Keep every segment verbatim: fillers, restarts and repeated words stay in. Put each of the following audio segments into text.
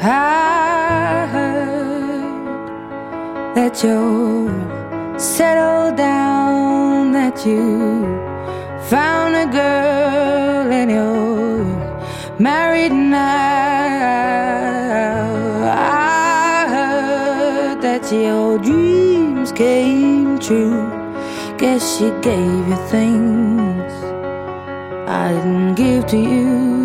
I heard that you're settled down, that you found a girl and you're married now. I heard that your dreams came true. Guess she gave you things I didn't give to you.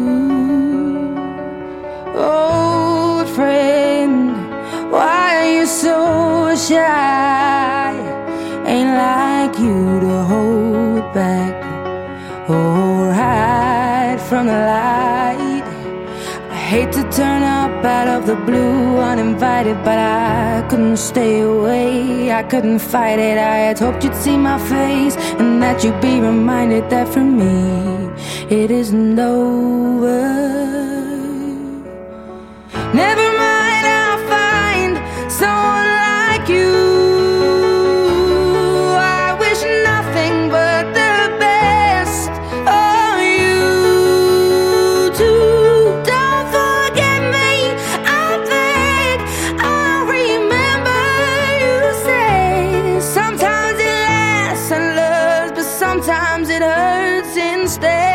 Old friend, why are you so shy? Ain't like you to hold back or hide from the light. I hate to turn up out of the blue uninvited, but I couldn't stay away, I couldn't fight it. I had hoped you'd see my face and that you'd be reminded that for me it isn't over. Never mind, I'll find someone like you. I wish nothing but the best for you too. Don't forget me, I beg. I'll remember you say sometimes it lasts and loves, but sometimes it hurts instead.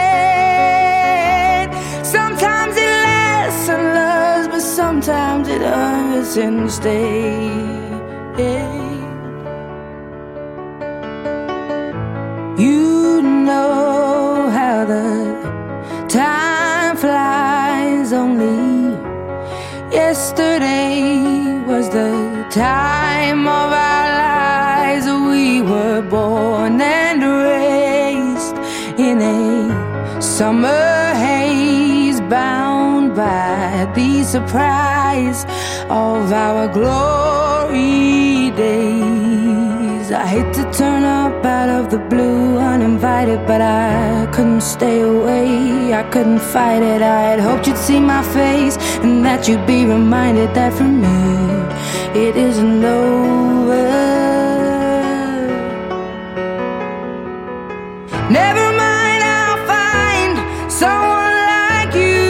Sometimes it lasts and loves, but sometimes it hurts instead. You know how the time flies. Only yesterday was the time of our lives. We were born and raised in a summer haze, bound by the surprise of our glory days. I hate to turn up out of the blue uninvited, but I couldn't stay away, I couldn't fight it. I had hoped you'd see my face and that you'd be reminded that for me it isn't over. Never mind, I'll find someone like you.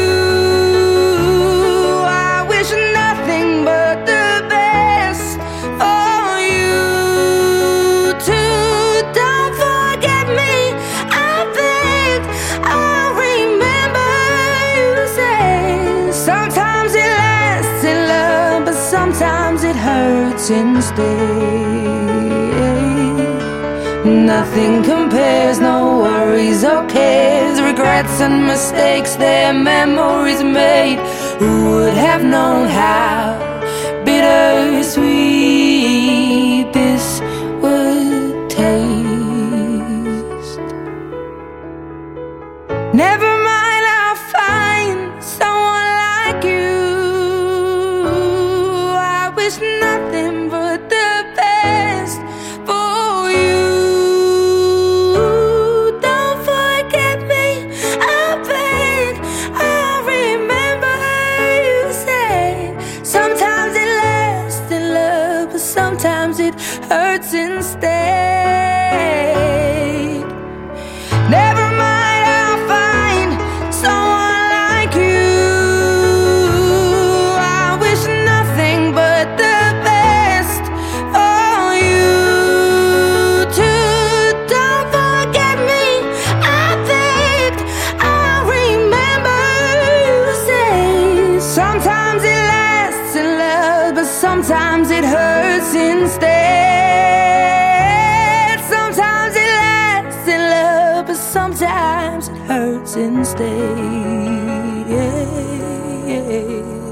I wish nothing but the best for you too. Don't forget me, I beg. I'll remember you say sometimes it lasts in love, but sometimes it hurts instead. Nothing compares, no worries or cares, regrets and mistakes, their memories made. Who would have known how bittersweet this would taste? Never mind, I'll find someone like you. I wish nothing but the best for you. Don't forget me, I beg. I'll remember you said sometimes it lasts in love, but sometimes it hurts instead. Never mind, I'll find someone like you. I wish nothing but the best for you too. Don't forget me, I beg. I'll remember you say sometimes it lasts in love, but sometimes it hurts instead. Sometimes it lasts in love, but sometimes it hurts instead. Yeah, yeah.